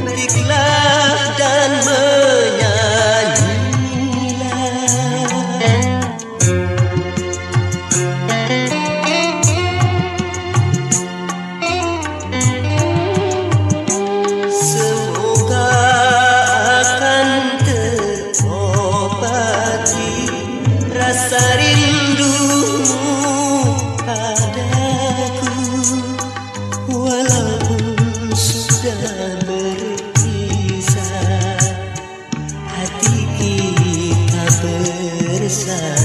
memetiklah dan menyanyilah. Semoga akan terobati rasa rindumu padaku, walaupun sudah berpisah, hati kita bersama.